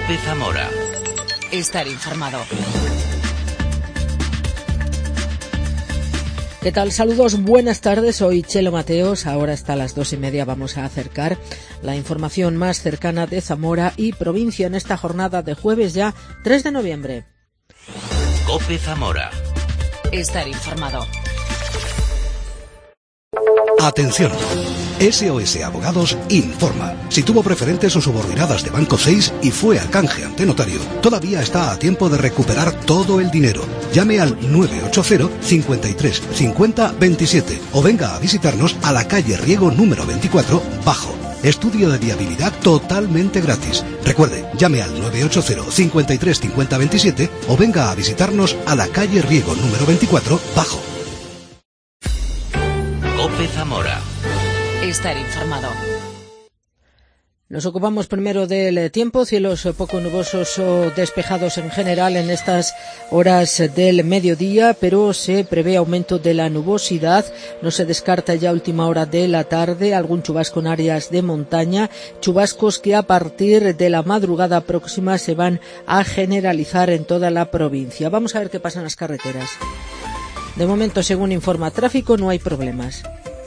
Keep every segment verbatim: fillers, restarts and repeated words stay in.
COPE Zamora. Estar informado. ¿Qué tal? Saludos, buenas tardes. Soy Chelo Mateos. Ahora hasta las dos y media vamos a acercar la información más cercana de Zamora y provincia en esta jornada de jueves ya tres de noviembre. COPE Zamora. Estar informado. Atención. S O S Abogados informa. Si tuvo preferentes o subordinadas de Banco seis y fue al canje ante notario, todavía está a tiempo de recuperar todo el dinero. Llame al nueve ocho cero, cincuenta y tres, cincuenta, veintisiete o venga a visitarnos a la calle Riego número veinticuatro, Bajo. Estudio de viabilidad totalmente gratis. Recuerde, llame al nueve ocho cero, cincuenta y tres, cincuenta, veintisiete o venga a visitarnos a la calle Riego número veinticuatro, Bajo. COPE Zamora. Estar informado. Nos ocupamos primero del tiempo, cielos poco nubosos o despejados en general en estas horas del mediodía, pero se prevé aumento de la nubosidad. No se descarta ya a última hora de la tarde algún chubasco en áreas de montaña, chubascos que a partir de la madrugada próxima se van a generalizar en toda la provincia. Vamos a ver qué pasa en las carreteras. De momento, según informa Tráfico, no hay problemas.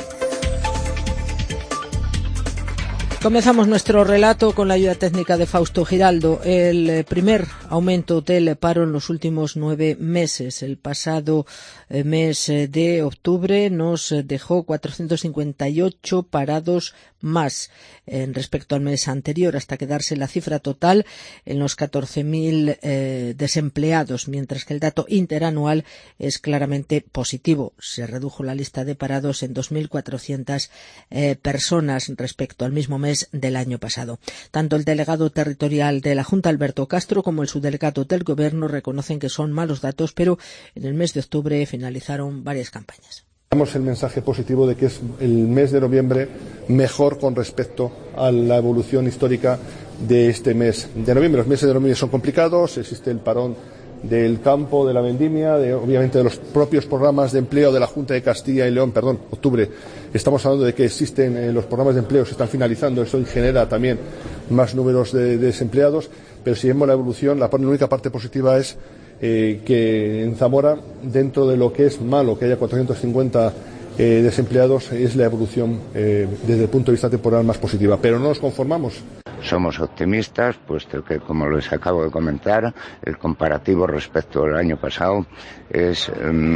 Comenzamos nuestro relato con la ayuda técnica de Fausto Giraldo. El primer aumento del paro en los últimos nueve meses. El pasado mes de octubre nos dejó cuatrocientos cincuenta y ocho parados más en respecto al mes anterior, hasta quedarse la cifra total en los catorce mil eh, desempleados, mientras que el dato interanual es claramente positivo. Se redujo la lista de parados en dos mil cuatrocientas eh, personas respecto al mismo mes del año pasado. Tanto el delegado territorial de la Junta, Alberto Castro, como el subdelegado del Gobierno reconocen que son malos datos, pero en el mes de octubre finalizaron varias campañas. Damos el mensaje positivo de que es el mes de noviembre mejor con respecto a la evolución histórica de este mes de noviembre. Los meses de noviembre son complicados, existe el parón del campo, de la vendimia, de, obviamente de los propios programas de empleo de la Junta de Castilla y León, perdón, octubre. Estamos hablando de que existen eh, los programas de empleo, se están finalizando, eso genera también más números de, de desempleados, pero si vemos la evolución, la, la única parte positiva es Eh, que en Zamora, dentro de lo que es malo que haya cuatrocientos cincuenta eh, desempleados, es la evolución eh, desde el punto de vista temporal más positiva, pero no nos conformamos. Somos optimistas, puesto que, como les acabo de comentar, el comparativo respecto al año pasado es eh,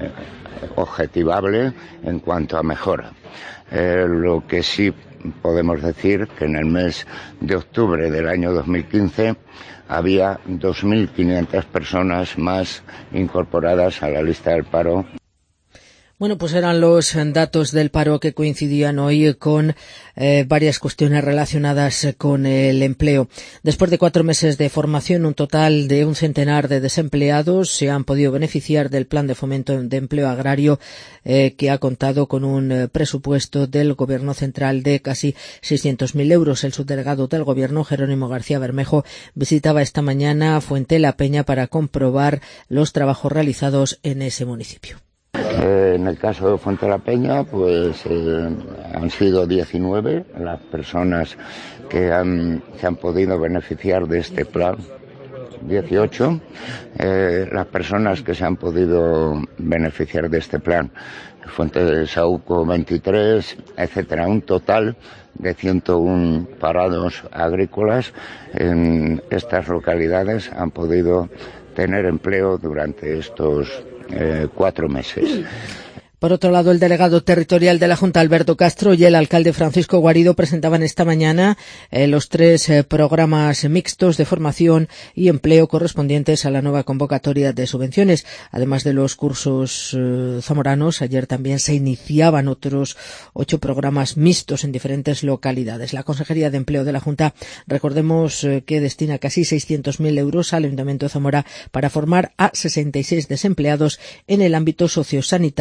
objetivable en cuanto a mejora. Eh, lo que sí podemos decir que en el mes de octubre del año dos mil quince había dos mil quinientas personas más incorporadas a la lista del paro. Bueno, pues eran los datos del paro que coincidían hoy con eh, varias cuestiones relacionadas con el empleo. Después de cuatro meses de formación, un total de un centenar de desempleados se han podido beneficiar del Plan de Fomento de Empleo Agrario, eh, que ha contado con un eh, presupuesto del Gobierno Central de casi seiscientos mil euros. El subdelegado del Gobierno, Jerónimo García Bermejo, visitaba esta mañana Fuente la Peña para comprobar los trabajos realizados en ese municipio. Eh, en el caso de Fuente la Peña, pues eh, han sido diecinueve las personas que han, que han podido beneficiar de este plan, dieciocho, eh, las personas que se han podido beneficiar de este plan, Fuente de Saúco veintitrés, etcétera, un total de ciento uno parados agrícolas en estas localidades han podido tener empleo durante estos Eh, cuatro meses. Por otro lado, el delegado territorial de la Junta, Alberto Castro, y el alcalde Francisco Guarido presentaban esta mañana eh, los tres eh, programas mixtos de formación y empleo correspondientes a la nueva convocatoria de subvenciones. Además de los cursos eh, zamoranos, ayer también se iniciaban otros ocho programas mixtos en diferentes localidades. La Consejería de Empleo de la Junta, recordemos eh, que destina casi seiscientos mil euros al Ayuntamiento de Zamora para formar a sesenta y seis desempleados en el ámbito sociosanitario de la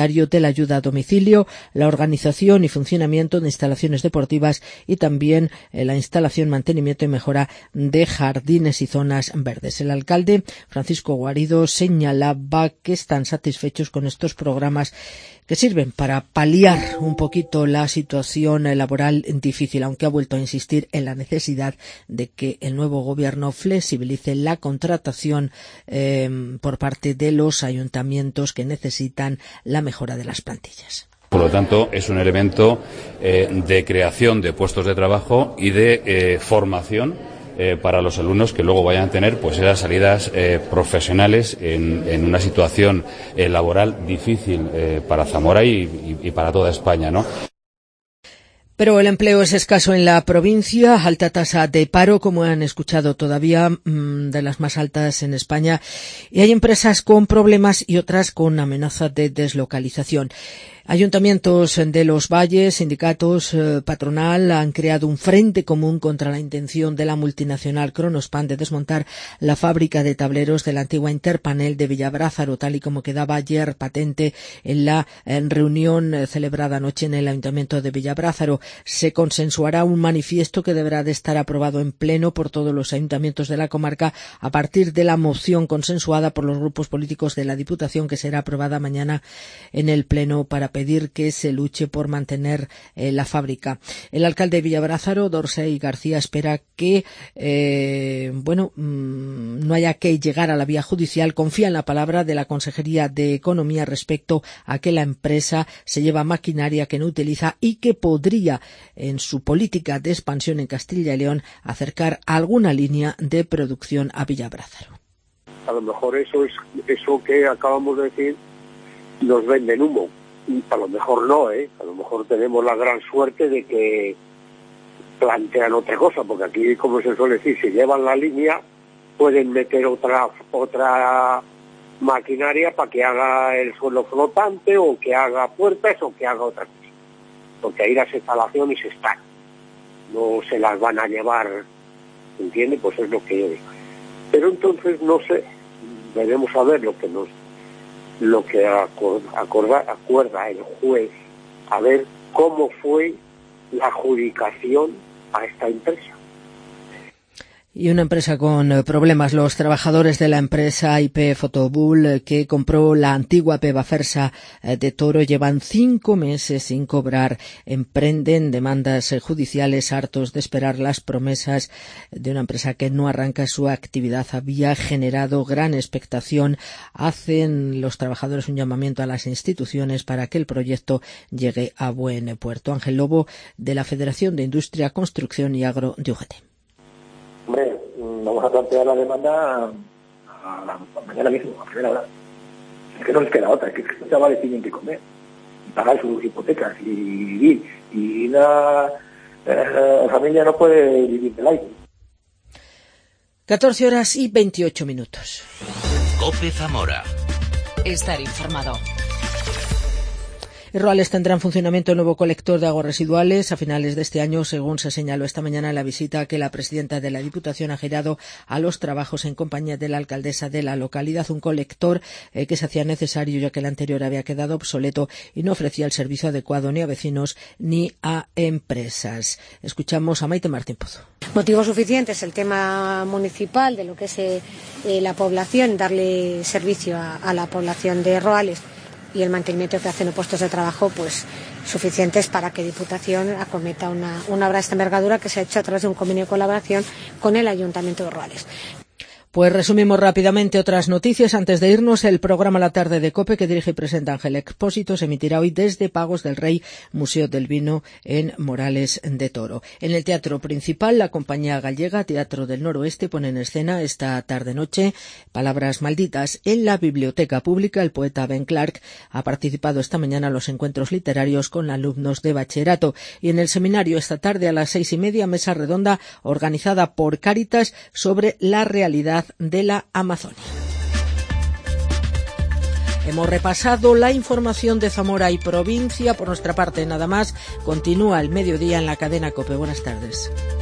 la ayuda a domicilio, la organización y funcionamiento de instalaciones deportivas y también eh, la instalación, mantenimiento y mejora de jardines y zonas verdes. El alcalde Francisco Guarido señalaba que están satisfechos con estos programas que sirven para paliar un poquito la situación laboral difícil, aunque ha vuelto a insistir en la necesidad de que el nuevo gobierno flexibilice la contratación eh, por parte de los ayuntamientos que necesitan la mejora de las plantillas. Por lo tanto, es un elemento eh, de creación de puestos de trabajo y de eh, formación Eh, para los alumnos que luego vayan a tener pues esas salidas eh, profesionales en, en una situación eh, laboral difícil eh, para Zamora y, y, y para toda España, ¿no? Pero el empleo es escaso en la provincia, alta tasa de paro, como han escuchado todavía, mmm, de las más altas en España, y hay empresas con problemas y otras con amenaza de deslocalización. Ayuntamientos de los valles, sindicatos, eh, patronal han creado un frente común contra la intención de la multinacional Kronospan de desmontar la fábrica de tableros de la antigua Interpanel de Villabrázaro, tal y como quedaba ayer patente en la en reunión eh, celebrada anoche en el Ayuntamiento de Villabrázaro. Se consensuará un manifiesto que deberá de estar aprobado en pleno por todos los ayuntamientos de la comarca a partir de la moción consensuada por los grupos políticos de la Diputación, que será aprobada mañana en el pleno para pedir que se luche por mantener eh, la fábrica. El alcalde de Villabrázaro, Dorsey García, espera que eh, bueno mmm, no haya que llegar a la vía judicial. Confía en la palabra de la Consejería de Economía respecto a que la empresa se lleva maquinaria que no utiliza y que podría, en su política de expansión en Castilla y León, acercar alguna línea de producción a Villabrázaro. A lo mejor eso es eso que acabamos de decir, nos venden humo. A lo mejor no, ¿eh? A lo mejor tenemos la gran suerte de que plantean otra cosa, porque aquí, como se suele decir, si llevan la línea, pueden meter otra otra maquinaria para que haga el suelo flotante, o que haga puertas, o que haga otra cosa. Porque ahí las instalaciones están. No se las van a llevar, ¿entiende? Pues es lo que yo digo. Pero entonces, no sé, debemos saber lo que nos lo que acorda, acorda, acuerda el juez, a ver cómo fue la adjudicación a esta empresa. Y una empresa con problemas. Los trabajadores de la empresa I P Fotobull, que compró la antigua Pebafersa de Toro, llevan cinco meses sin cobrar. Emprenden demandas judiciales, hartos de esperar las promesas de una empresa que no arranca su actividad. Había generado gran expectación. Hacen los trabajadores un llamamiento a las instituciones para que el proyecto llegue a buen puerto. Ángel Lobo, de la Federación de Industria, Construcción y Agro de U G T. Hombre, vamos a plantear la demanda a la a mañana mismo, a primera hora. Es que no les queda otra, es que los chavales tienen que comer, y pagar sus hipotecas y vivir. Y la eh, familia no puede vivir del aire. catorce horas y veintiocho minutos. COPE Zamora. Estar informado. Roales tendrá en funcionamiento el nuevo colector de aguas residuales a finales de este año, según se señaló esta mañana en la visita que la presidenta de la Diputación ha girado a los trabajos en compañía de la alcaldesa de la localidad. Un colector eh, que se hacía necesario, ya que el anterior había quedado obsoleto y no ofrecía el servicio adecuado ni a vecinos ni a empresas. Escuchamos a Maite Martín Pozo. Motivo suficiente es el tema municipal de lo que es eh, la población, darle servicio a, a la población de Roales, y el mantenimiento que hacen los puestos de trabajo, pues suficientes para que Diputación acometa una, una obra de esta envergadura que se ha hecho a través de un convenio de colaboración con el Ayuntamiento de Roales. Pues resumimos rápidamente otras noticias antes de irnos. El programa La Tarde de COPE, que dirige y presenta Ángel Expósito, se emitirá hoy desde Pagos del Rey, Museo del Vino, en Morales de Toro. En el teatro principal, la compañía gallega Teatro del Noroeste pone en escena esta tarde-noche Palabras Malditas. En la biblioteca pública, el poeta Ben Clark ha participado esta mañana en los encuentros literarios con alumnos de bachillerato. Y en el seminario, esta tarde a las seis y media, mesa redonda organizada por Cáritas sobre la realidad de la Amazonia. Hemos repasado la información de Zamora y provincia. Por nuestra parte, nada más. Continúa el mediodía en la cadena COPE. Buenas tardes.